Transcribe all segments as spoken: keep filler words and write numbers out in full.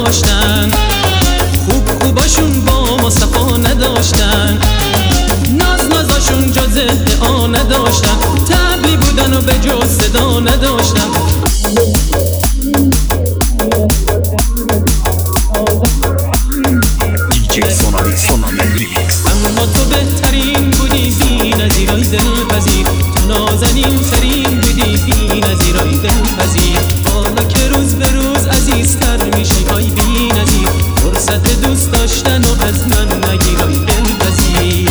نداشتن، خوب خوباشون با ما صفا نداشتن، ناز نازاشون جز ادعا نداشتن، طبلی بودن و به جز صدا نداشتن. اما تو بهترین بودی بی نظیرای دلپذیر، تو نازنین ترین بودی بی نظیرای دلپذیر. حالا که روز به روز عزیزتر میشی های بی نظیر، فرصت دوست داشتن و از من نگیرای دلپذیر.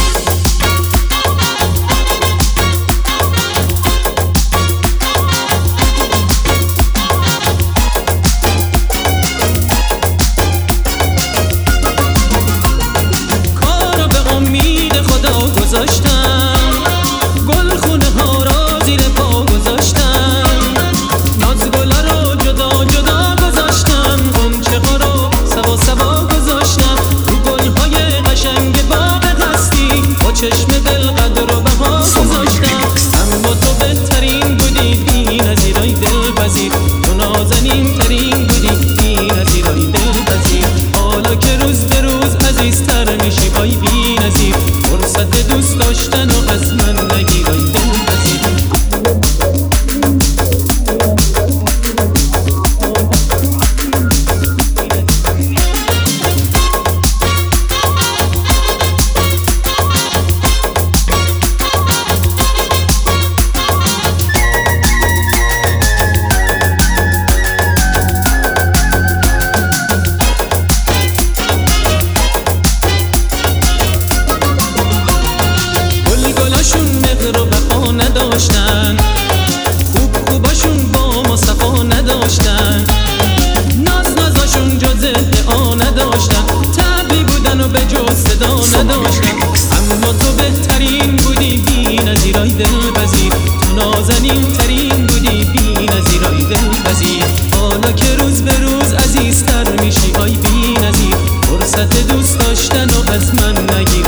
گل خونه ها را زیر پا گذاشتم، ناز گلا رو جدا جدا گذاشتم، غنچه ها رو سوا سوا گذاشتم، رو گل های قشنگ باغ هستی با چشم دل قدر و بها گذاشتم. اما تو بهترین بودی بی نظیرای دلپذیر، تو نازنین ترین بودی بی نظیرای دلپذیر. حالا که روز به روز عزیزتر میشی های بی نظیر، فرصت دوست داشتن و از من نگیرای دلپذیر. نداشتن، خوب خوباشون با ما صفا نداشتن، ناز نازاشون جز ادعا نداشتن، طبلی بودن و به جز صدا نداشتن. اما تو بهترین بودی بی نظیرای دلپذیر، تو نازنین ترین بودی بی نظیرای دلپذیر. حالا که روز به روز عزیزتر میشی های بی نظیر، فرصت دوست داشتن و از من نگیر.